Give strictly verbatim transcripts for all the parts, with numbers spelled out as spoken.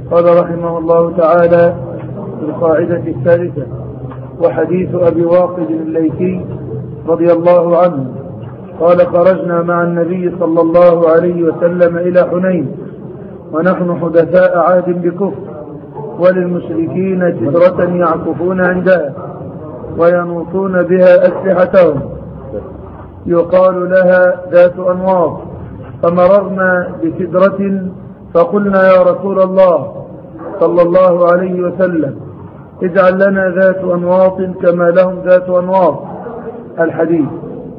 قال رحمه الله تعالى في القاعدة الثالثة: وحديث أبي واقد الليثي رضي الله عنه قال: خرجنا مع النبي صلى الله عليه وسلم إلى حنين ونحن حدثاء عهد بكفر، وللمشركين جدرة يعكفون عندها وينوطون بها أسلحتهم يقال لها ذات أنواط، فمررنا بسدرة فقلنا: يا رسول الله صلى الله عليه وسلم اجعل لنا ذات أنواط كما لهم ذات أنواط. الحديث.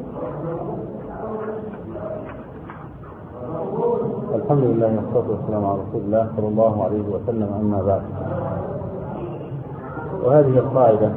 الحمد لله والصلاة والسلام على رسول الله صلى الله عليه وسلم، أما بعد. وهذه القاعدة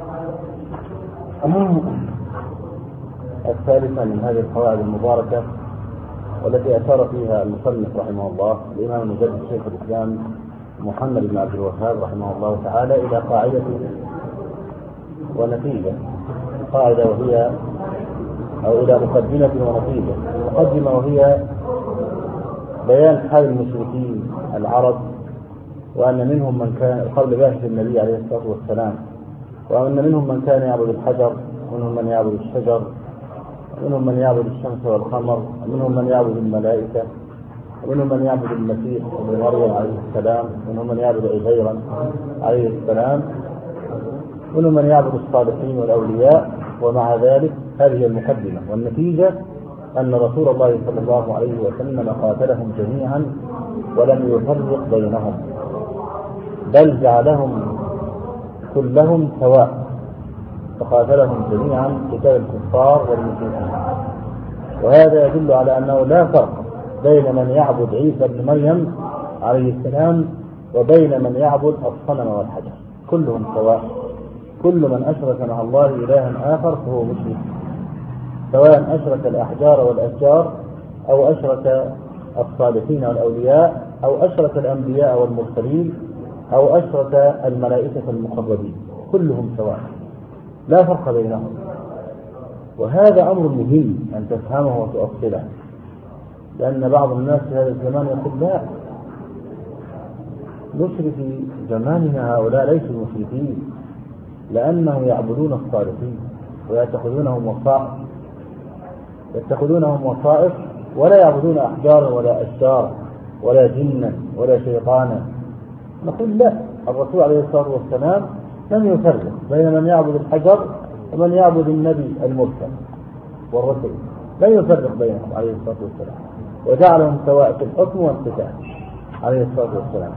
الثالثة من هذه القواعد المباركة، والتي أشار فيها المصنف رحمه الله الإمام المجدد شيخ الإسلام محمد بن عبد الوهاب رحمه الله تعالى إلى قاعدة ونتيجة. قاعدة وهي أو إلى مقدمة ونتيجة. المقدمة وهي بيان حال المشركين العرب، وأن منهم من كان قبل بعثة النبي عليه الصلاة والسلام، وأن منهم من كان يعبد الحجر، ومنهم من يعبد الشجر، ومنهم من يعبد الشمس والقمر، ومنهم من يعبد الملائكة، ومنهم من يعبد المسيح ابن مريم عليه السلام، ومنهم من يعبد عزيرا عليه السلام، ومنهم من يعبد الصالحين والأولياء. ومع ذلك هذه المقدمة، والنتيجة أن رسول الله صلى الله عليه وسلم قاتلهم جميعا ولم يفرق بينهم، بل جعلهم كلهم سواء، فقاتلهم جميعا قتال الكفار والمشركين. وهذا يدل على أنه لا فرق بين من يعبد عيسى بن مريم عليه السلام وبين من يعبد الصنم والحجر، كلهم سواء. كل من أشرك مع الله إلها آخر فهو مشرك، سواء أشرك الأحجار والأشجار، أو أشرك الصالحين والأولياء، أو أشرك الأنبياء والمرسلين، أو أشرك الملائكة المقربين، كلهم سواء، لا فرق بينهم. وهذا أمر مهم أن تفهمه وتؤصله، لأن بعض الناس في هذا الزمان يقول: لا، مشركي زماننا هؤلاء ليسوا مشركين، لأنهم يعبدون الصالحين ويتخذونهم وصائف، يتخذونهم وصائف ولا يعبدون أحجارا ولا أشجارا ولا جنا ولا شيطانا. نقول: لا، الرسول عليه الصلاة والسلام لم يفرق بين من يعبد الحجر ومن يعبد النبي المرسل والرسول، لم يفرق بينهم عليه الصلاة والسلام، وجعلهم سواء في الحكم والقتال عليه الصلاة والسلام.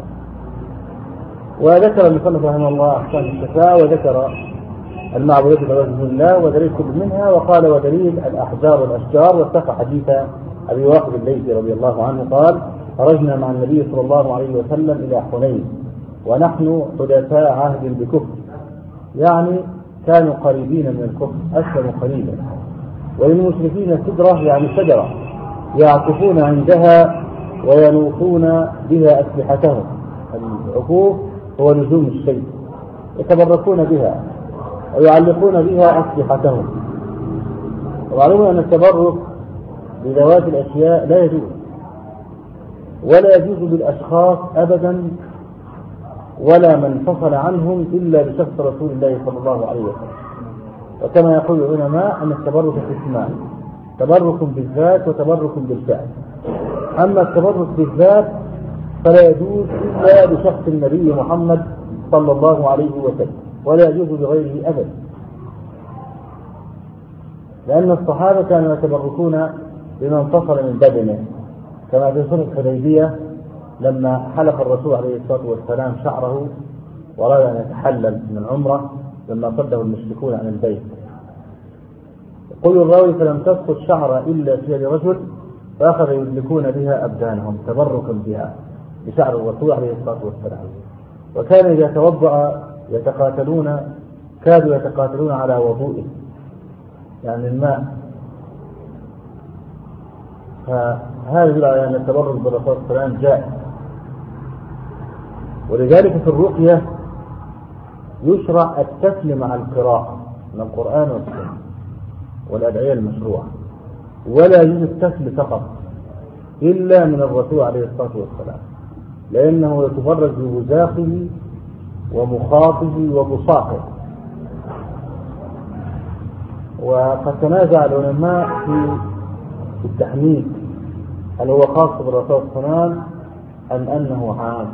وذكر المصنف رحمه الله أحكام الشفاعة، وذكر المعبودات بوجه الله ودليل كل منها، وقال: ودليل الأحجار والأشجار. واتقى حديث أبي واقد الليثي رضي الله عنه قال: خرجنا مع النبي صلى الله عليه وسلم إلى حنين ونحن حدثاء عهد بكفر، يعني كانوا قريبين من الكفر، أسلموا قريبا. وللمشركين سدرة، يعني شجرة يعكفون عندها وينوطون بها أسلحتهم. العكوف هو لزوم الشيء، يتبركون بها ويعلقون بها أسلحتهم. ومعلوم أن التبرك بذوات الأشياء لا يجوز، ولا يجوز بالأشخاص أبدا، ولا من فصل عنهم إلا بشخص رسول الله صلى الله عليه وسلم. وكما يقول العلماء أن التبرك قسمان: تبرك بالذات وتبرك بالفعل. أما التبرك بالذات فلا يجوز إلا بشخص النبي محمد صلى الله عليه وسلم، ولا يجوز بغيره أبدا، لأن الصحابة كانوا يتبركون بمن فصل من بدنه، كما في صلح الحديبية لما حلق الرسول عليه الصلاة والسلام شعره وأراد أن يتحلل من العمرة لما صده المشركون عن البيت. يقول الراوي: فلم تسقط شعر إلا في يد رجل فأخذ يدلكون بها أبدانهم تبركا بها بشعر الرسول عليه الصلاة والسلام. وكان إذا توضأ يتقاتلون، كادوا يتقاتلون على وضوئه، يعني الماء. فهذا يدل على أن التبرك بالرسول صلى الله عليه وسلم جائز. ولذلك في الرقية يشرع التسليم مع القراءة من القرآن والسنة والأدعية المشروعة، ولا يجوز التسليم فقط إلا من الرسول عليه الصلاة والسلام، لأنه يتفرج ببزاقه ومخاطه وبصاقه. وقد تنازع العلماء في التحنيك، هل هو خاص بالرسول صلى الله عليه وسلم أم أنه عام؟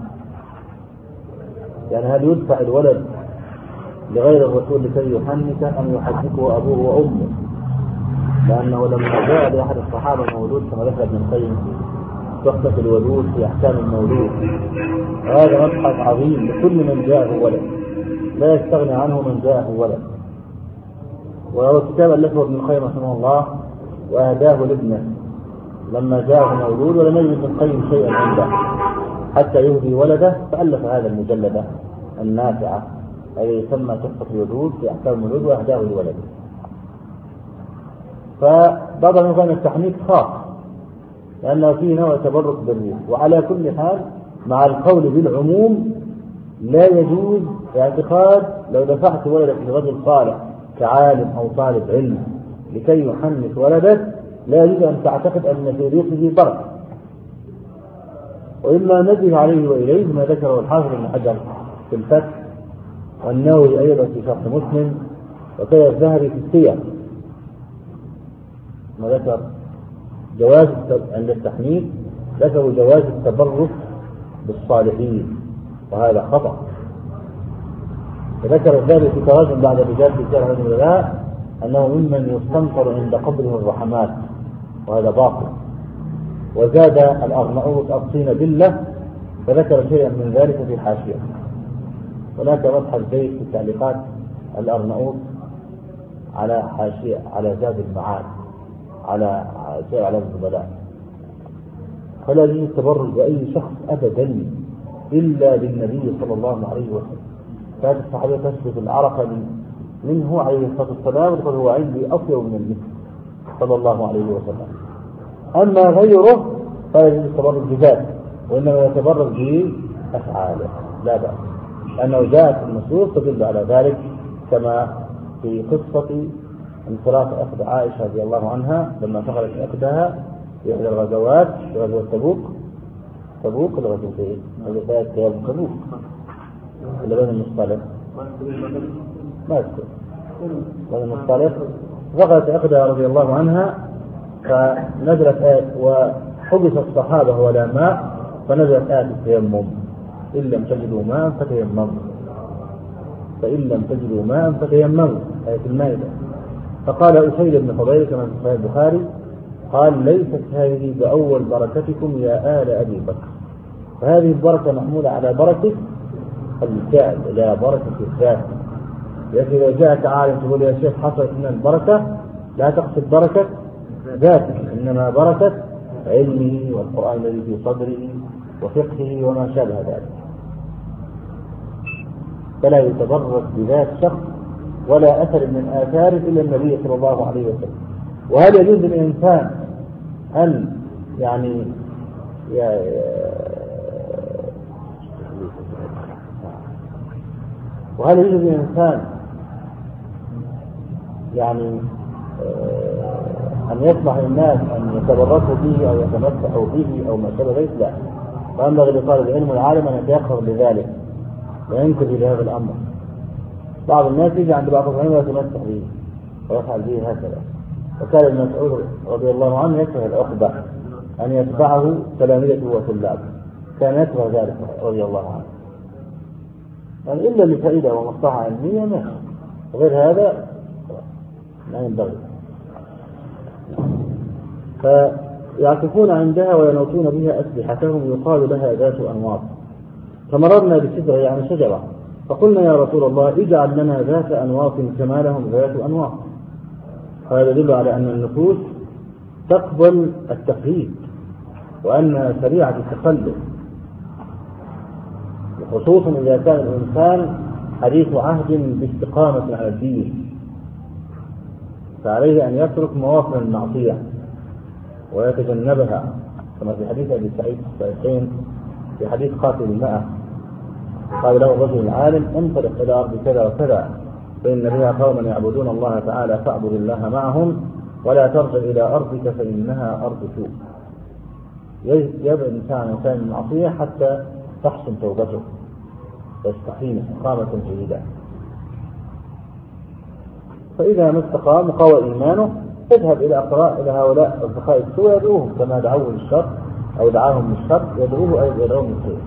يعني هل يدفع الولد لغير الرسول لكي يحنكه أم يحنكه أبوه وأمه؟ لأنه لما جاء لأحد الصحابة مولود كما ذكر ابن القيم تحدث الولود في أحكام المولود، وهذا مبحث عظيم لكل من جاءه ولد، لا يستغني عنه من جاءه ولد. وهو كتاب ألفه ابن القيم رحمه الله وأهداه لابنه لما جاءه مولود ولم يجد ابن القيم شيئا عنده حتى يهدي ولده، فألف هذا المجلد النافعة الذي يسمى تحفة الولود في أحكام المولود وأهداه لولده. فبعض النظام التحنيك خاص لأنه فيه نوع تبرك بالريح. وعلى كل حال مع القول بالعموم لا يجوز اعتقاد لو دفعت ولدك لرجل صالح كعالم أو طالب علم لكي يحنك ولدك لا يجوز أن تعتقد أن في ريقه بركة، وإما نجد عليه وإليه ما ذكره الحافظ بن حجر في الفتح والنووي أيضا في شرح مسلم وكذا الذهبي في السير، ما ذكر جواز عند التحنيك ذكروا جواز التبرك بالصالحين وهذا خطأ. فذكر الذهبي في تراجم بعد رجال في سير علم الولاء أنه ممن يستنصر عند قبره الرحمات وهذا باطل. وزاد الأرناؤوط الطين بالله فذكر شيئا من ذلك في حاشية. هناك مبحث زيد في تعليقات الأرناؤوط على حاشية على زاد المعاد على سير علم الولاء. فلا يجوز التبرج بأي شخص أبدا إلا بالنبي صلى الله عليه وسلم. كانت الصحابية تثبت العرق منه عليه الصلاة والسلام وتقول هو عندي أطيب من المسك صلى الله عليه وسلم. أما غيره فلا يجوز التبرج بذاته وإنما يتبرج بأفعاله لا بأس، لأنه جاءت النصوص تدل على ذلك كما في قصة انصراف أخذ عائشة رضي الله عنها لما فقدت أخذها في إحدى الغزوات في غزوة تبوك تبوك الغزوتين غزوات كياب تبوك اللي بين المصطلح ما أذكر بين المصطلح فقدت أخذها رضي الله عنها فنزلت آية وحبس الصحابة ولا ماء فنزلت آية التيمم إن لم تجدوا ماء فتيمموا فإن لم تجدوا ماء فتيمموا آية المائدة. فقال أسيد بن فضيل كما في صحيح البخاري قال ليست هذه بأول بركتكم يا آل أبي بكر، فهذه البركة محمولة على بركة الفعل لا بركة الذات. لكن إذا جاءك عالم تقول يا شيخ حصلت لنا البركة لا تقصد بركة ذاته إنما بركة علمه والقرآن الذي في صدره وفقهه وما شابه ذلك. فلا يتبرك بذات شخص ولا أثر من آثاره إلا النبي صلى الله عليه وسلم. وهل يجوز للإنسان أن يعني وهل يجوز للإنسان يعني أن يسمح للناس أن يتبركوا به أو يتمسحوا به أو ما شابه ذلك؟ لا. فينبغي لطالب العلم والعالم أن يتيقظ لذلك وينتبه لهذا الأمر. بعض الناس يجي عند بعض العلماء ويتمسح به ويفعل به هكذا. وكان ابن مسعود رضي الله عنه يكره العقبة أن يتبعه تلاميذه وطلابه، كان يكره ذلك رضي الله عنه يعني إلا لفائدة ومصلحة علمية ماشي، غير هذا لا ينبغي. فيعكفون عندها وينوطون بها أسلحتهم يقال لها ذات أنواط. فمررنا بشجرة يعني شجرة فقلنا يا رسول الله اجعل لنا ذات أنواط كما لهم ذات أنواط. هذا يدل على أن النفوس تقبل التقليد وأنها سريعة التقلد، خصوصا إذا كان الإنسان حديث عهد باستقامة على الدين، فعليه أن يترك مواطن المعصية ويتجنبها كما في حديث أبي سعيد الصحيحين في حديث قاتل المئة قال له الرجل العالم انطلق إلى أرض كذا وكذا فإن بها قوما يعبدون الله تعالى فاعبد الله معهم ولا ترجع إلى أرضك فإنها أرض سوء. يبعد الإنسان عن المعصية حتى تحسن توبته ويستقيم استقامة جيدة. فإذا ما استقام وقوى إيمانه اذهب إلى أقراء إلى هؤلاء أصدقاء السوء يدعوهم كما دعوه للشر أو دعاهم للشر يدعوه أيضا يدعوهم للخير.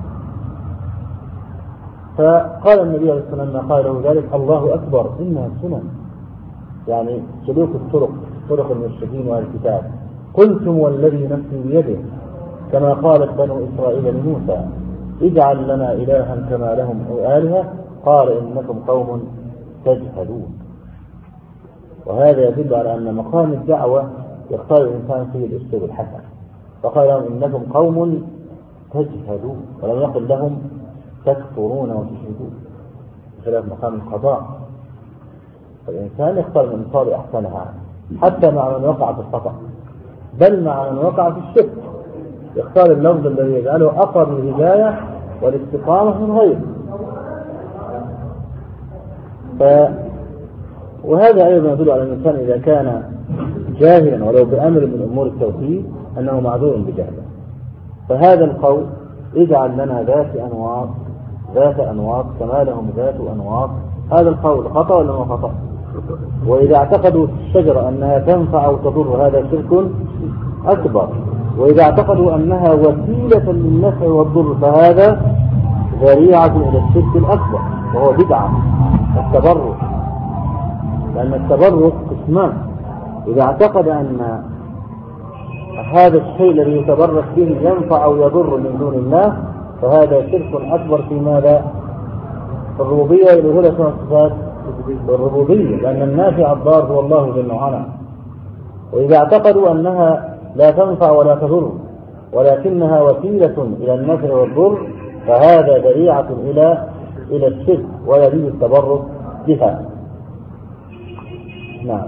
فقال النبي عليه الصلاة والسلام قال له ذلك الله أكبر إنها السنن، يعني سلوك الطرق طرق المرشدين والكتاب. قلتم والذي نفسي بيده كما قالت بنو إسرائيل لموسى اجعل لنا إلها كما لهم آلهة قال إنكم قوم تجهلون. وهذا يدل على أن مقام الدعوة يختار الإنسان فيه الأسلوب الحسن، فقال لهم إنكم قوم تجهلون، ولم يقل لهم تكفرون وتشركون، خلاف مقام القضاء. فالإنسان يختار من صار أحسنها حتى مع من وقع في الخطأ، بل مع من وقع في الشرك يختار اللفظ الذي يجعله أقرب للهداية والاستقامة من غيره. ف... وهذا أيضا يدل على الإنسان إذا كان جاهلا ولو بأمر من أمور التوحيد أنه معذور بجهله. فهذا القول اجعل لنا ذات أنواط ذات أنواط كما لهم ذات أنواط، هذا القول خطأ ولا ما خطأ؟ وإذا اعتقدوا الشجرة أنها تنفع أو تضر هذا شرك أكبر، وإذا اعتقدوا أنها وسيلة للنفع والضر فهذا ذريعة إلى الشرك الأكبر وهو بدعة التبرك. لأن التبرك قسمان، إذا اعتقد أن هذا الشيء الذي يتبرك به ينفع أو يضر من دون الله فهذا شرك أكبر في ماذا؟ الربوبية اللي هو صفات الربوبية، لأن النافع الضار هو الله جل وعلا. وإذا اعتقدوا أنها لا تنفع ولا تضر ولكنها وسيلة إلى النفع والضر فهذا ذريعة إلى إلى الشرك ويجوز التبرك بها. نعم.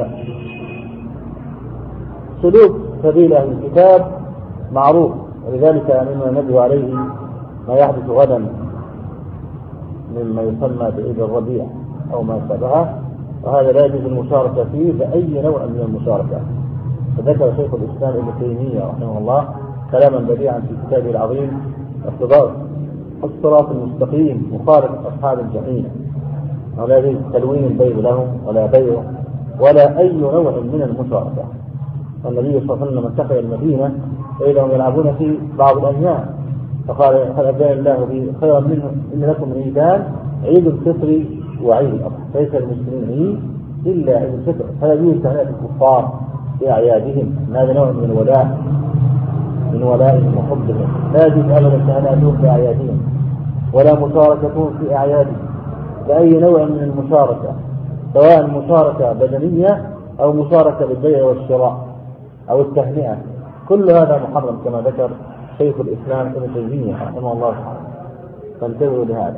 فسلوك سبيل أهل الكتاب معروف، ولذلك مما نبي عليه ما يحدث غدا مما يسمى بعيد الربيع أو ما شابهه، وهذا لا يجوز المشاركة فيه بأي نوع من المشاركة. فذكر شيخ الإسلام ابن تيمية رحمه الله كلاما بديعا في كتابه العظيم اقتضاء الصراط المستقيم مخالف أصحاب الجحيم، ولا يجوز تلوين البيض لهم ولا بيع ولا أي نوع من المشاركة. والنبي صلى الله عليه وسلم اتخذ المدينة فإذا هم يلعبون في بعض الأيام فقال هل أبدأ الله به خيرا منه إن لكم عيدان عيد الفطر وعيد الأضحى ليس للمسلمين عيد إلا عيد الفطر، فلا يجوز تهنئة الكفار في أعيادهم، هذا نوع من الولاء من ولائهم وحبهم، لا يجوز أبدا تهنئتهم في أعيادهم ولا مشاركتهم في أعيادهم بأي نوع من المشاركة، سواء مشاركة بدنية أو مشاركة بالبيع والشراء أو التهنئة، كل هذا محرم كما ذكر شيخ الإسلام ابن تيمية رحمه الله تعالى. فانتبهوا لهذا.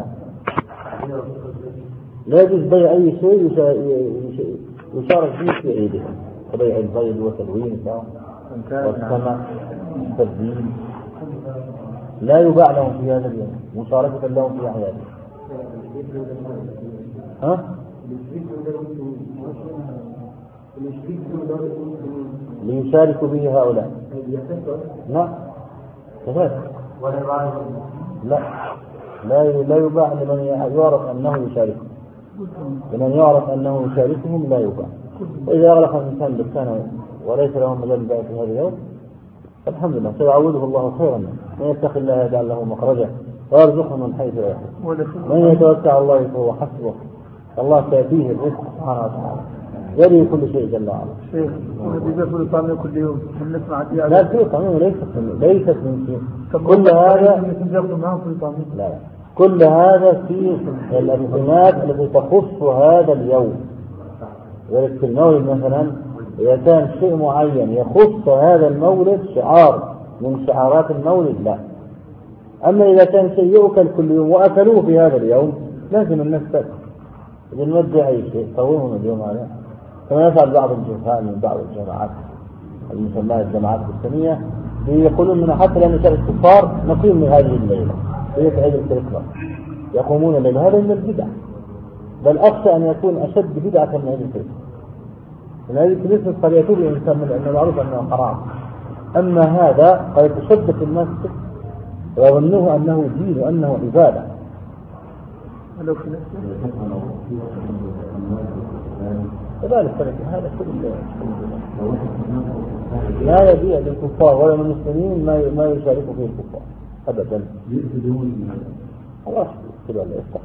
لا يجوز بيع أي شيء يشارك به في عيدهم كبيع البيض وتلوين والسمع والتبديل، لا يباع لهم في هذا اليوم مشاركة لهم في أعيادهم. ها؟ ليشاركوا به هؤلاء. لا كذلك لا لا لا يباع لمن يعرف أنه يشاركهم، لمن يعرف أنه يشاركهم لا يباع. وإذا أغلق الإنسان دكانه وليس له مجال بيع في هذا اليوم الحمد لله سيعوضه الله خيرا، من يتقي الله يجعل له مخرجا ويرزقه من حيث لا يحتسب، من يتوكل على الله فهو حسبه، الله سيأتيه الرزق سبحانه وتعالى يلي كل شيء جل وعلا. شيخ وبياكل طعمه كل يوم نسمع دي لا في طعمه ليست ليست من شيء كل هذا لا كل هذا في الأنظمات التي تخص هذا اليوم. ذلك في المولد مثلا إذا كان شيء معين يخص هذا المولد شعار من شعارات المولد لا. أما إذا كان شيء يؤكل كل يوم وأكلوه في هذا اليوم لازم الناس تأكل. إذا نودع أي شيء قومهم اليوم عليه، كما يفعل بعض الجهال من بعض الجماعات المسمى الجماعات الإسلامية يقولون أننا حتى لا نشارك الكفار نقيم من هذه الليلة في عيد الكريسماس، يقومون الليل، هذا من البدع، بل أخشى أن يكون أشد بدعة من عيد الكريسماس. من عيد الكريسماس قد يتوب الإنسان من أنه معروف أنه حرام، أما هذا قد يتشدد الناس ويظنه أنه دين وأنه عبادة. كذلك هذا كله لا يبيع للكفار ولا من المسلمين ما ما يشاركوا فيه الكفار أبدا. خلاص كده لا يصح.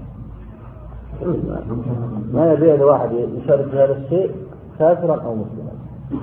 ما يبيع لواحد يشارك في هذا الشيء كافرا أو مسلما.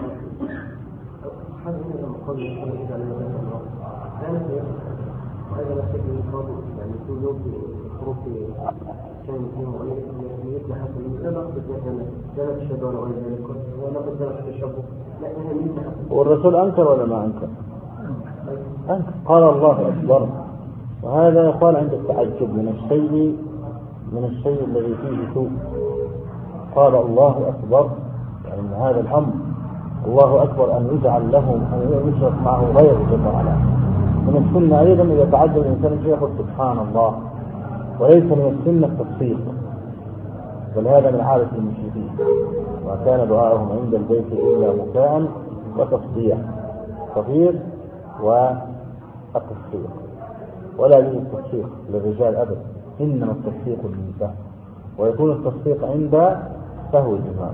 والرسول أنكر ولا ما أنكر؟ أنكر. قال الله أكبر. وهذا يقال عند التعجب من الشيء من الشيء الذي فيه سوء. قال الله أكبر يعني من هذا الأمر. الله أكبر أن يجعل له أن يشرك معه غيره جل وعلا. من السنة أيضا إذا تعجب الإنسان يقول سبحان الله. وليس من السنة التصفيق، بل هذا من عادة المشركين. وكان دعاءهم عند البيت إلا بكاء وتصفيق، صفير والتصفيق، ولا يوجد التصفيق للرجال أبدا، إنما التصفيق للنساء، ويكون التصفيق عند سهو الإمام.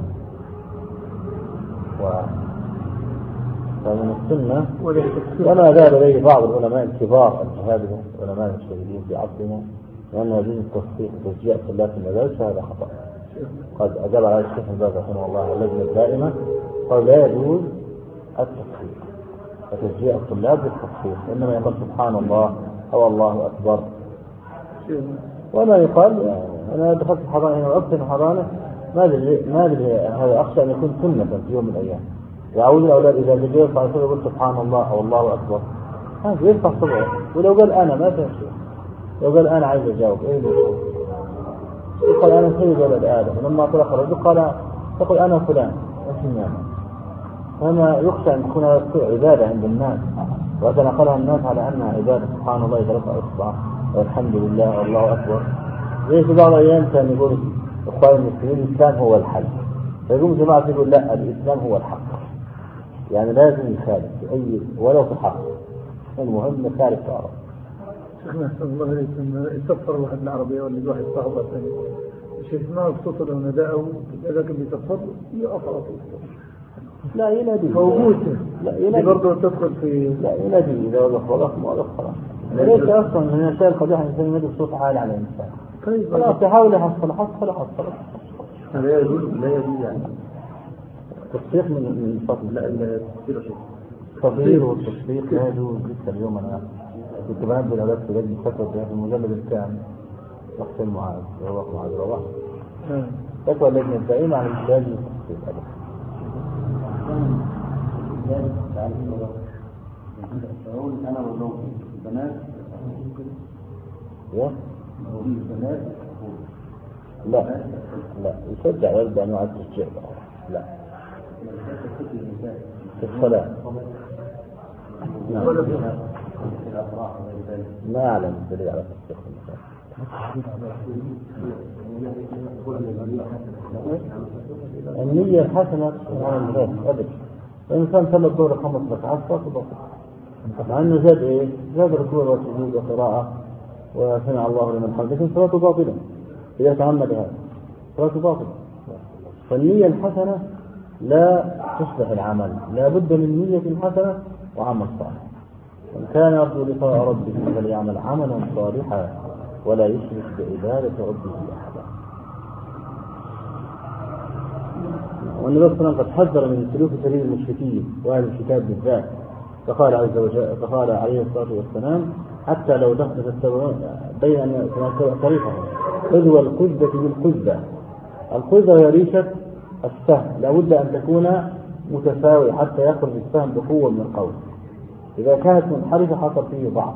و فمن السنة وما ذهب إليه بعض العلماء الكبار هذه العلماء المجتهدين في عصرنا لأن يجوز التصفيق وتشجيع الطلاب في المدارس، هذا خطأ. قد أجاب على الشيخ بن باز رحمه الله اللجنة الدائمة قال لا يجوز التصفيق وتشجيع الطلاب بالتصفيق، إنما يقول سبحان الله أو الله أكبر. وما يقال يعني أنا دخلت الحضانة هنا وأكثر الحضانة ما أدري ما أدري هذا أخشى أن يكون سنة في يوم من الأيام. يعود الأولاد إذا جاءوا فعلوا يقول سبحان الله أو الله أكبر، ها يرفع صبعه. ولو قال أنا ما في شيء، لو قال أنا عايز أجاوب إيه ليش؟ يقول أنا سيد ولد آدم. لما طلق الرجل قال يقول أنا فلان اسمي أنا. فما يخشى أن تكون هذا عبادة عند الناس وتنقلها الناس على أنها عبادة. سبحان الله إذا رفع إصبعه والحمد لله والله أكبر. زي في بعض الأيام كان يقول إخوان المسلمين الإسلام هو الحل، فيقوم جماعة يقول لا الإسلام هو الحق، يعني لازم يخالف أي ولو في حق، المهم يخالف تعرف. شيخنا أحسن الله عليكم يسفر واحد العربية ولا واحد صاحبه ثاني الشيخ ما اتصل ونداءه إذا كان بيسفر يقف على طول. لا ينادي موجود. لا ينادي برضه تدخل في لا ينادي إذا وقف وقف ما وقف خلاص. ليش أصلا من الأشياء القبيحة الإنسان ينادي بصوت عالي على الإنسان. طيب خلاص يحاول يحصل حصل حصل. لا يجوز لا يجوز يعني التصفيق من من الفضل. لا لا تصير شيء التصفيق والتصفيق لا يجوز. لسه اليوم أنا كنت بنبه الأولاد في لجنة فتوى في المجلد الكامل شخص معاذ وهو معاذ روح فتوى اللجنة الدائمة على الإنتاج والتصفيق أبدا. أقول أنا والله البنات يا البنات لا لا يشجع يرد أنواع التشجيع لا في الصلاة. نعم. ما أعلم الدليل على تصديق النساء. النية الحسنة سبحان الله أبدا. الإنسان صلى الظهر خمس ركعات صلاة باطلة، مع أنه زاد إيه؟ زاد ركوع وسجود وقراءة وسمع الله لمن حمده، لكن صلاته باطلة إذا تعمد هذا، صلاته باطلة. فالنية الحسنة لا تصلح العمل، لا بد من نية حسنة وعمل صالح. من كان يرجو لقاء ربه فليعمل عملا صالحا ولا يشرك بعبادة ربه أحدا. والنبي صلى الله عليه وسلم قد حذر من سلوك سبيل المشركين وأهل الكتاب بالذات، فقال عز وجل فقال عليه الصلاة والسلام حتى لو دخلت السبعون بين أن طريقهم خذوا القذة بالقذة. القذة هي ريشة السهم، لابد أن تكون متساوية حتى يخرج السهم بقوة من القوس. إذا كانت منحرفة حصل فيه ضعف.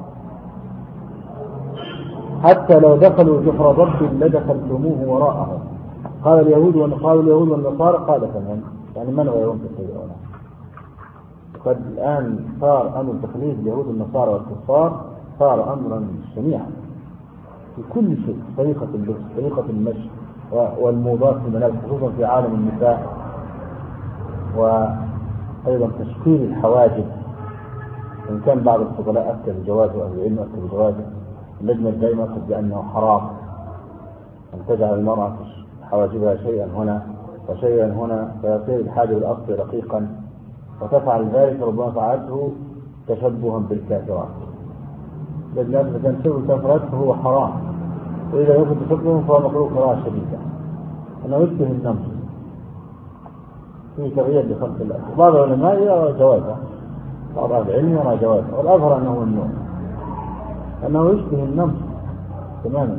حتى لو دخلوا جحر ضب لدخلتموه وراءهم. قال اليهود وقالوا اليهود والنصارى قال فمن يعني من غيرهم تتبعون. قد الآن صار أمر تقليد اليهود والنصارى والكفار صار أمرا شنيعا في كل شيء، طريقة اللبس، طريقة المشي والموضات في الملابس خصوصا في عالم النساء، وأيضا تشكيل الحواجب. وإن كان بعض الفضلاء أفتى بجوازه وأهل العلم أفتى بجوازه، اللجنة الدائمة أفتت بأنه حرام أن تجعل المرأة حواجبها شيئا هنا وشيئا هنا فيصير الحاجب الأصلي رقيقا، وتفعل ذلك ربما فعلته تشبها بالكافرات. لأن إذا كان تشبه الكافرات فهو حرام، وإذا يكون تشبه فهو مكروه كراهة شديدة، أنه يشبه النمل في تغيير لخلق الله. بعض العلماء يرى جوازه، بعض أهل العلم يرى جوازه، والأظهر أنه ممنوع، أنه يشبه النمل تماما.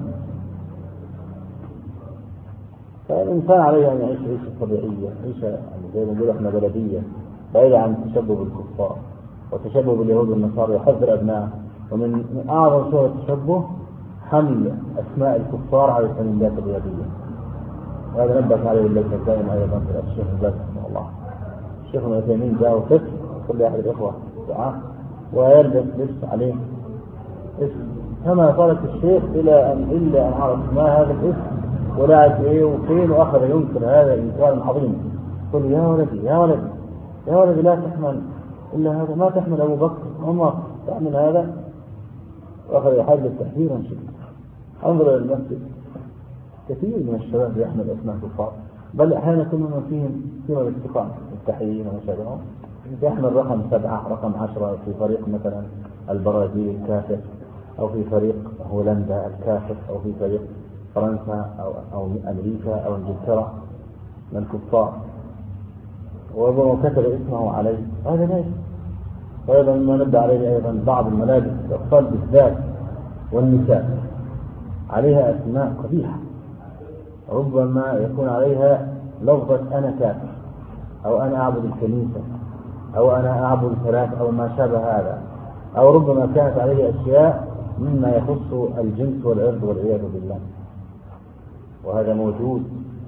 فالإنسان عليه أن يعيش عيشة طبيعية، عيشة يعني زي ما نقول إحنا بلدية، بعيدة عن التشبه بالكفار وتشبه باليهود والنصارى، يحذر أبنائه. ومن أعظم صور التشبه حمل أسماء الكفار على الفانيلات الرياضية، وهذا نبه عليه اللجنة الدائمة أيضا في الشيخ الباز رحمه الله. الشيخ ابن عثيمين جاء وكتب كل أحد الإخوة دعاه ويلبس لبس عليه اسم، كما قالت الشيخ إلى أن إلا أن عرف ما هذا الاسم ولعب إيه وفين، وأخذ ينكر هذا الإنكار عظيم. قل يا ولدي يا ولدي يا ولدي لا تحمل إلا هذا، ما تحمل أبو بكر عمر تعمل هذا، وأخذ يحدث تحذيرا شديدا. انظر إلى المسجد، كثير من الشباب يحمل أسماء كفار، بل أحيانا كل من فيهم فيما الاستقامة التحيين ومشابههم يحمل رقم سبعة رقم عشرة في فريق مثلا البرازيل الكافر، أو في فريق هولندا الكافر، أو في فريق فرنسا أو, أو أمريكا أو إنجلترا من الكفار، وربما كتب اسمه عليه، هذا ليس. وأيضا ما نبدأ عليه أيضا بعض الملابس الأطفال بالذات والنساء عليها أسماء قبيحة، ربما يكون عليها لفظة أنا كافر، أو أنا أعبد الكنيسة، أو أنا أعبد الثلاث، أو ما شابه هذا، أو ربما كانت عليه أشياء مما يخص الجنس والعرض والعياذ بالله، وهذا موجود،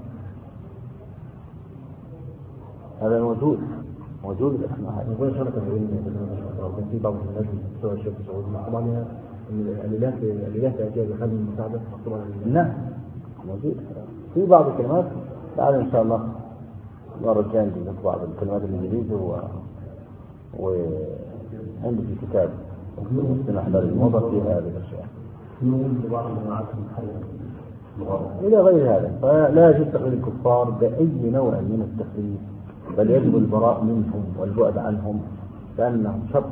هذا موجود موجود الأسماء هذه. نقول شركة كان في بعض الناس بتوع الشركة السعودية طبعا الإله الإله تأتي بهذه المساعدة مطلوبة. نعم موجود في بعض الكلمات. تعالى إن شاء الله المرة الجاية نجيب بعض الكلمات الإنجليزية و وعندي في كتاب مستمع للموضة في هذه الأشياء إلى غير هذا. فلا يجوز تقليد الكفار بأي نوع من التقليد، بل يجب البراء منهم والبعد عنهم لأنهم شر.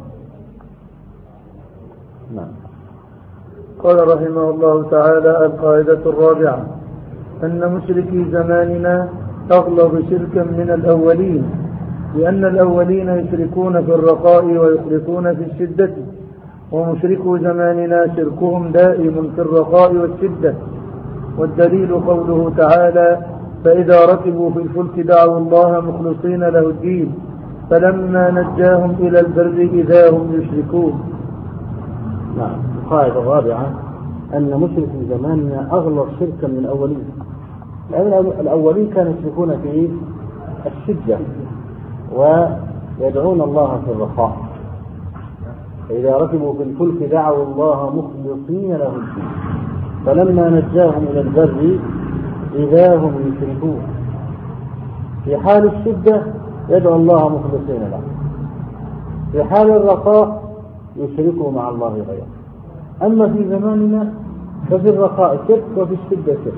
نعم. قال رحمه الله تعالى: القاعدة الرابعة أن مشركي زماننا أغلظ شركا من الأولين، لأن الأولين يشركون في الرخاء ويشركون في الشدة، ومشركو زماننا شركهم دائم في الرخاء والشدة. والدليل قوله تعالى: فإذا ركبوا في الفلك دعوا الله مخلصين له الدين فلما نجاهم إلى البر إذا هم يشركون. نعم. القاعدة الرابعة أن مشركي زماننا أغلظ شركا من الأولين، لأن الأولين كانوا يشركون في الشدة ويدعون الله في الرخاء. فإذا ركبوا في الفلك دعوا الله مخلصين له الدين فلما نجاهم إلى البر إذا هم يشركون. في حال الشدة يدعو الله مخلصين له، في حال الرخاء يشركوا مع الله غيره. أما في زماننا ففي الرخاء شرك وفي الشدة شرك.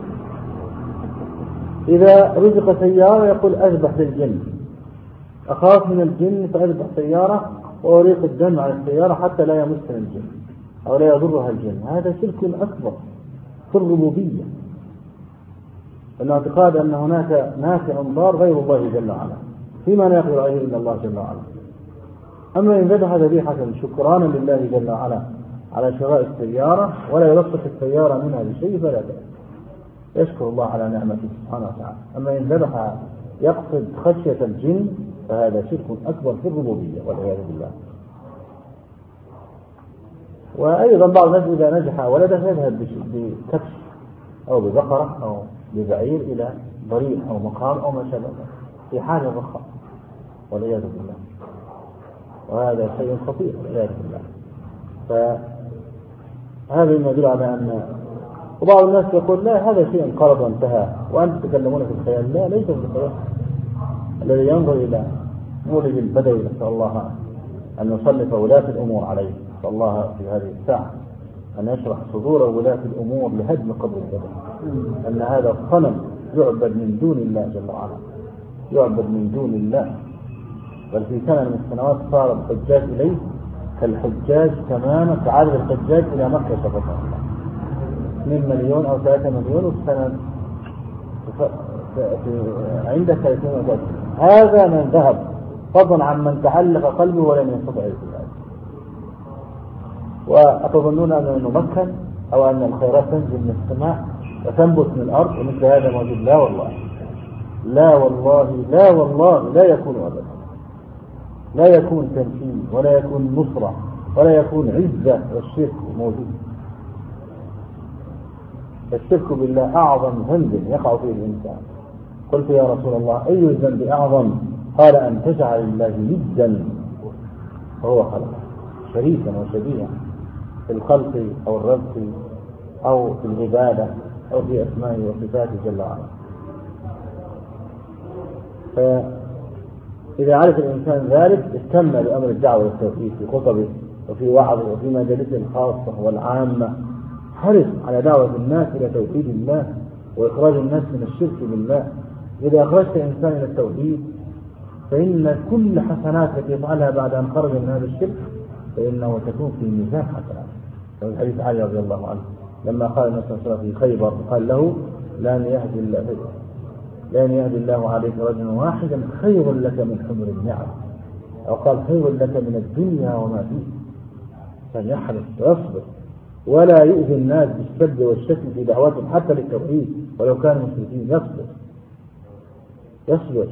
إذا رزق سيارة يقول أذبح للجن، أخاف من الجن فأذبح سيارة وأريق الدم على السيارة حتى لا يمسنا الجن أو لا يضرها الجن. هذا شرك أكبر في الربوبية، أن اعتقاد أن هناك نافع ضار غير الله جل وعلا فيما لا يقدر عليه إلا الله جل وعلا. أما إن ذبح ذبيحة شكرانا لله جل وعلا على شراء السيارة ولا يلطف السيارة منها بشيء فلا بأس، يشكر الله على نعمته سبحانه وتعالى. أما إن ذبح يقصد خشية الجن فهذا شرك أكبر في الربوبية والعياذ بالله. وأيضا بعض الناس إذا نجح ولده يذهب بكبش أو ببقرة أو ببعير إلى ضريح أو مقام أو ما شابه في حال الرخاء والعياذ بالله، وهذا شيء خطير والعياذ بالله. فهذا ما يدل على أن وبعض الناس يقول لا هذا شيء انقرض وانتهى وأنتم تتكلمون في الخيال. لا، ليس في الخيال. الذي ينظر إلى مولد البدوي نسأل الله أن يسلط ولاة الأمور عليه، نسأل الله في هذه الساعة أن يشرح صدور ولاة الأمور لهدم قبر الجبل، أن هذا الصنم يعبد من دون الله جل وعلا، يعبد من دون الله. بل في سنة من السنوات صار الحجاج إليه كالحجاج تماما، كعدد الحجاج إلى مكة شفتها اثنين مليون أو ثلاثة مليون، والسنة عندك ثلاثين وثلاثين. هذا من ذهب فضلا عن من تعلق قلبه ولم يستطع الكتاب. وأتظنون أن نمكن أو أن الخيرات تنزل من السماء وتنبت من الأرض ومثل هذا موجود؟ لا والله، لا والله، لا والله، لا يكون أبدا، لا يكون تمكين ولا يكون نصرة ولا يكون عزة، والشرك موجود. الشرك بالله أعظم ذنب يقع فيه الإنسان. قلت يا رسول الله أي الذنب أعظم؟ قال أن تجعل الله ندا وهو خلقه، شريكا وشبيها في الخلق أو الرزق أو في العبادة أو في أسمائه وصفاته جل وعلا. فإذا عرف الإنسان ذلك اهتم بأمر الدعوة والتوحيد في خطبه وفي وعظه وفي مجالسه الخاصة والعامة، حرص على دعوة الناس إلى توحيد الله وإخراج الناس من الشرك بالله. إذا أخرجت إنسان إلى التوحيد فإن كل حسنات التي يفعلها بعد أن خرج من هذا الشرك فإنه تكون في ميزان حسنات. في حديث علي رضي الله عنه لما قال النبي صلى الله عليه وسلم في خيبر قال له لن يهدي الله لن يهدي الله عليك رجلا واحدا خير لك من حمر النعم، أو قال خير لك من الدنيا وما فيه. فليحرص ويصبر ولا يؤذي الناس بالسب والشتم في دعواتهم حتى للتوحيد ولو كانوا مشركين. يصبر يصبر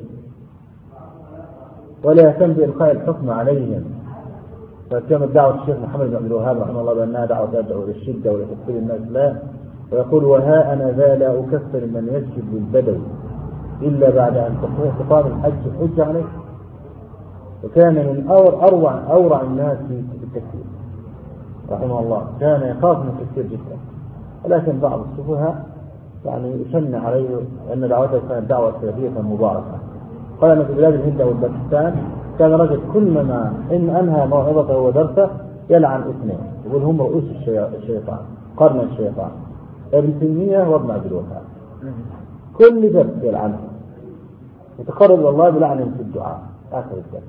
ولا يهتم بإلقاء الحكم عليهم. فكما دعوة الشيخ محمد بن عبد الوهاب رحمه الله بأنها دعوة تدعو للشدة ولتكفير الناس، لا، ويقول وها أنا ذا لا أكفر من يسجد للبدو إلا بعد أن تقام الحج الحج عليه. وكان من أروع أورع الناس في التكفير رحمه الله، كان يخاف من التكفير جدا، ولكن بعض السفهاء يعني يشن عليه أن دعوته كانت دعوة سلفية مباركة. قال أن في بلاد الهند والباكستان كان رجل كلما إن أنهى موعظته ودرسه يلعن اثنين، يقول هم رؤوس الشيطان، قرن الشيطان، ابن تيمية وابن عبد الوهاب، كل درس يلعنه يتقرب إلى الله بلعنهم في الدعاء آخر الدرس.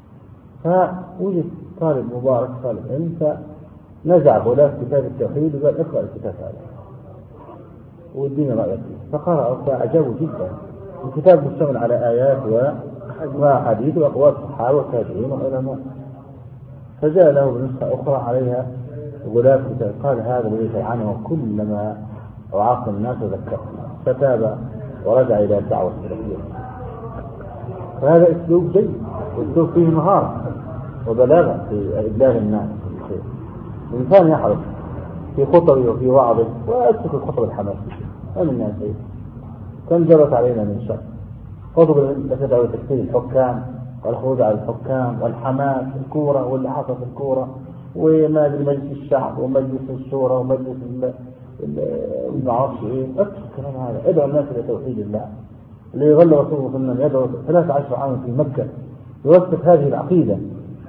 فوجد طالب مبارك طالب علم فنزع غلاف كتاب التوحيد وقال اقرأ الكتاب هذا ودينا رأيك فيه، فقرأ فأعجبه جدا. الكتاب مشتمل على آيات وحديث وأقوال الصحابة والتابعين والعلماء. فجاء له بنسخة أخرى عليها غلاف كتاب، قال هذا الذي يلعنه كلما وعاق الناس وذكره، فتاب ورجع إلى الدعوة السلفية. فهذا أسلوب جيد، أسلوب فيه مهارة وبلاغة في إبلاغ الناس بالخير. الإنسان يحرص في خطبه وفي وعظه ويترك الخطب الحماسية، ومن الناس إيه؟ كم جرت علينا من شر خطب التي تدعو تكفير الحكام والخروج على الحكام والحماس الكورة واللي حصل في الكورة وما ادري مجلس الشعب ومجلس الشورى ومجلس المعرفش ايه. اكثر الكلام هذا ادعو الناس الى توحيد الله. اللي يظل رسول الله صلى الله عليه وسلم يدعو ثلاثة عشر عاما في مكة يوثق هذه العقيدة،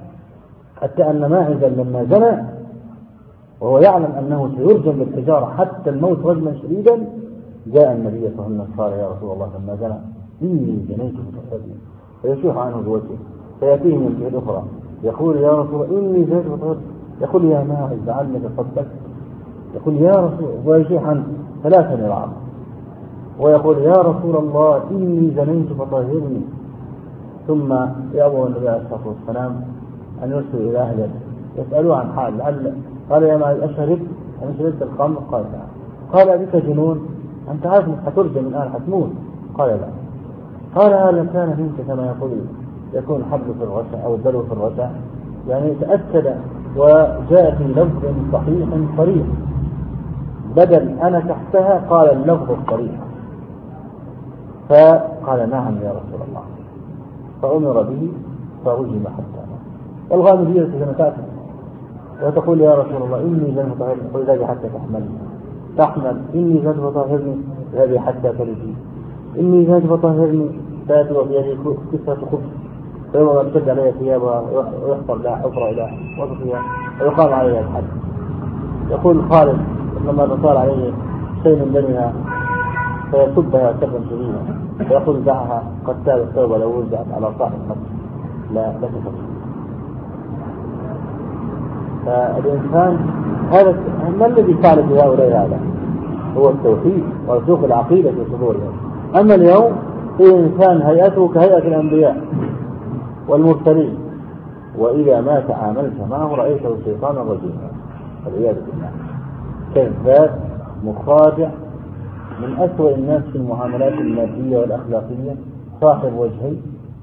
حتى ان ماعزا لما زنى وهو يعلم انه سيرجم بالحجارة حتى الموت رجما شديدا، جاء النبي صلى الله عليه وسلم قال يا رسول الله لما زنى إني جنيت متحدثا، فيشوح عنه بوجهه فيأتيه من الجهة الأخرى يقول يا رسول الله إني جنيت متحدثا، يقول يا ماعز لعلك صدقت، يقول يا رسول، ويشوح عنه ثلاثة مرات ويقول يا رسول الله إني جنيت فطهرني. ثم يأمر النبي عليه الصلاة والسلام أن يرسل إلى أهله يسألوه عن حال لعل قال يا ماعز أشربت أن شربت الخمر؟ قال لا. قال أبيك جنون؟ أنت عارف أنك حترجم من الآن حتموت؟ قال لا. قال هل كان منك كما يقول يكون حبل في الرشع أو الدلو في الرشع؟ يعني تأكد وجاء في لفظ صحيح صريح بدل أنا تحتها قال اللفظ الصريح، فقال نعم يا رسول الله، فأمر به فرجم حتى مات. والغامدية كما تأتي وتقول يا رسول الله إني لن أطهرني، قل ذلك حتى تحملني، تحمل إني ذات فطهرني هذه حتى تلدي، إني ذات فطهرني تأتي وبيدي كسرة خبز فيوم يشد عليها ثيابها ويحفر لها حفرة إلى وسطها ويقام عليها الحد. يقول خالد لما صار عليه شيء من دمها فيصبها سبا شديدا فيقول دعها قد تاب التوبة لو وزعت على صاحب القتل لا لا تفضل. فالإنسان هذا ما الذي فعل في هؤلاء هذا؟ هو التوحيد ورسوخ العقيدة في صدورهم. أما اليوم في إنسان هيئته كهيئة الأنبياء والمرسلين، وإذا ما تعاملت معه رأيته شيطانا رجيما والعياذ بالله. كذاب مخادع من أسوأ الناس في المعاملات المادية والأخلاقية، صاحب وجهين،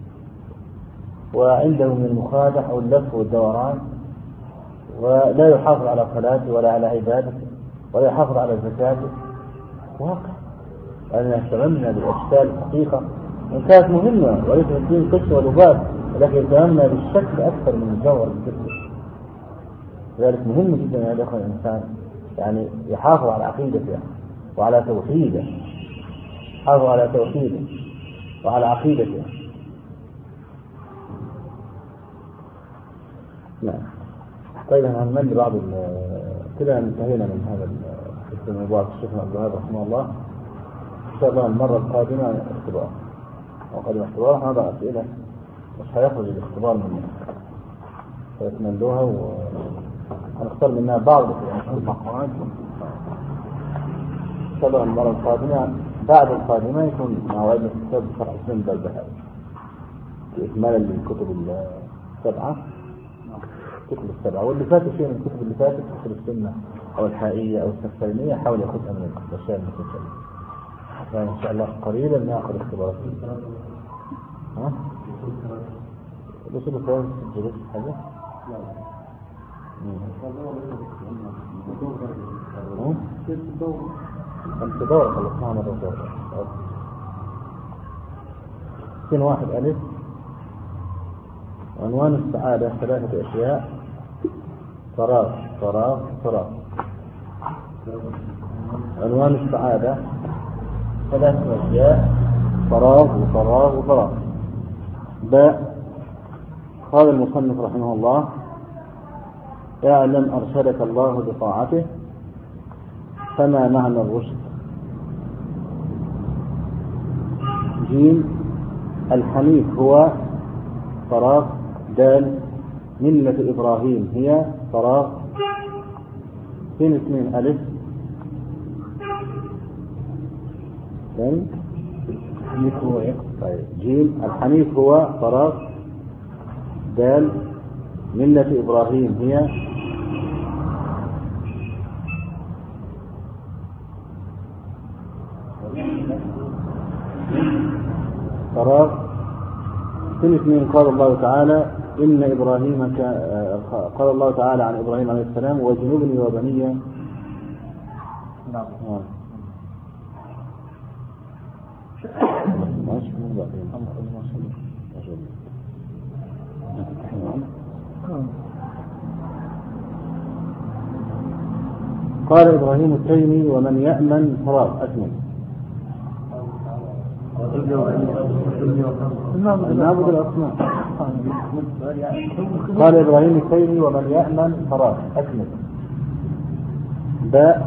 وعنده من المخادع واللف والدوران، ولا يحافظ على صلاته ولا على عبادته ولا يحافظ على زكاته. واقع أننا اشتغلنا بالأشكال الحقيقة إن كانت مهمة وليس الدين قشة ولباس، ولكن اشتغلنا بالشكل أكثر من الجوهر الجسد. لذلك مهم جدا أن يدخل الإنسان يعني يحافظ على عقيدته وعلى توحيده، يحافظ على توحيده وعلى عقيدته. نعم. طيب هنمل بعض كده انتهينا من هذا الموضوع. الشيخ عبد الوهاب رحمه الله ان شاء الله المره القادمه اختبار وقد الاختبار هذا اسئله مش هيخرج الاختبار منها فيتملوها وهنختار منها بعض المقامات ان شاء الله المره القادمه. بعد القادمه يكون موعد الكتاب شرح سنن البلبهاري اكمالا للكتب السبعه كتب السبعة، واللي فاتت شيء من الكتب اللي فاتت كتب السنة أو الحائية أو السفرينية حاول يأخذها من الأشياء المتشابهة. فإن شاء الله قريبا نأخذ اختبارات. ها؟ الأصول الثلاثة تسجلت حاجة؟ خمس دور خلصناها مرة دورة. سن واحد ألف. عنوان السعادة ثلاثة أشياء: فراغ فراغ فراغ. عنوان السعادة ثلاثة أشياء: فراغ وفراغ وفراغ. باء. قال المصنف رحمه الله: اعلم أرشدك الله بطاعته فما معنى الرشد. جيم. الحنيف هو فراغ. دال. ملة إبراهيم هي فراغ. فين اثنين ألف. دال. الحنيف هو إيه؟ طيب. جيم. الحنيف هو فراغ. دال. ملة إبراهيم هي فراغ. فين اثنين. قال الله تعالى: إن إبراهيم كان قال الله تعالى عن إبراهيم عليه السلام: وجنبني وبني. نعم. قال إبراهيم التيمي: ومن يأمن فراغ. أكمل. نعبد الأصنام. قال إبراهيم التيمي: ومن يأمن فراغ. أكمل. باء.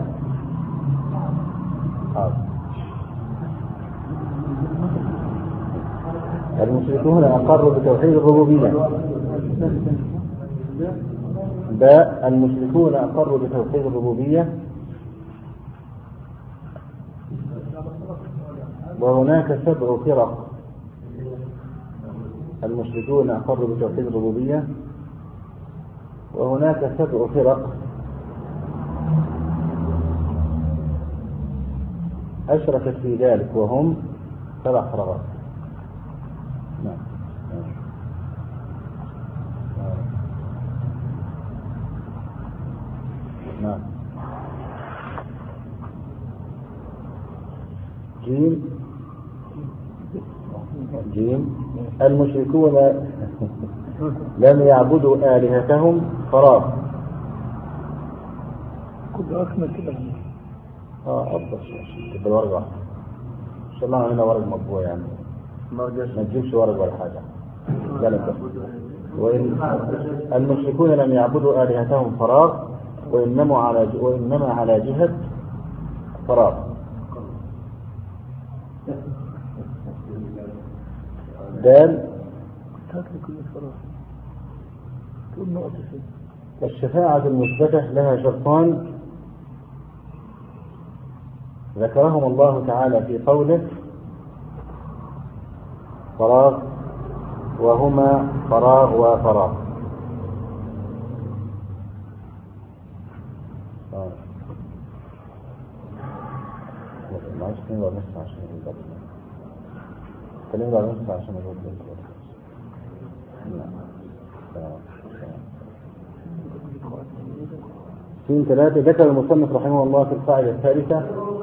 المشركون أقروا بتوحيد الربوبية. باء. المشركون أقروا بتوحيد الربوبية وهناك سبع فرق. المشركون أقروا بتوحيد الربوبية وهناك سبع فرق أشركت في ذلك وهم سبع فرقات. نعم. نعم. جيم. جيم. المشركون لم يعبدوا آلهتهم فراغ. كل أكمل كده. اه أفضل شيء كده ورقة. إن شاء الله هنا ورق مطبوع يعني. ما تجيبش ورق ولا حاجة. ذلك. وإن المشركون لم يعبدوا آلهتهم فراغ، وإنما على وإنما على جهة فراغ. دال الشفاعة المثبتة لها شرطان ذكرهم الله تعالى في قوله فراغ، وهما فراغ وفراغ. معلش كلمة بعد نصف عشان يقول كلمة بعد نصف عشان يقول سين ثلاثة. ذكر المصنف رحمه الله في القاعدة الثالثة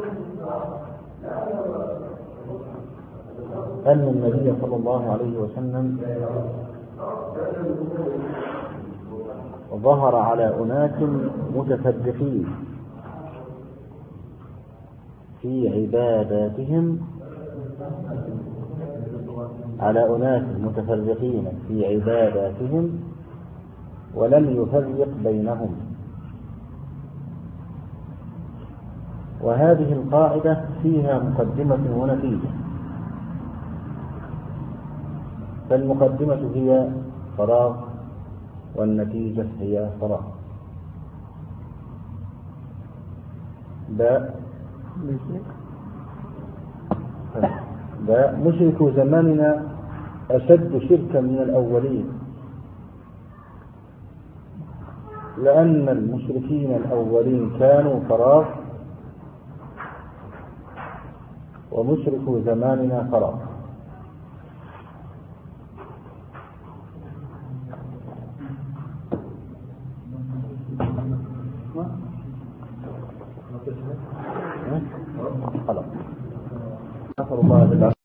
أن النبي صلى الله عليه وسلم ظهر على أناس متفرقين في عباداتهم على أناس متفرقين في عباداتهم ولم يفرق بينهم. وهذه القاعدة فيها مقدمة ونتيجة. فالمقدمة هي فراغ، والنتيجة هي فراغ. باء باء مشركو زماننا أشد شركا من الأولين، لأن المشركين الأولين كانوا فراغ، ومشركو زماننا فراغ. خلاص. نسأل الله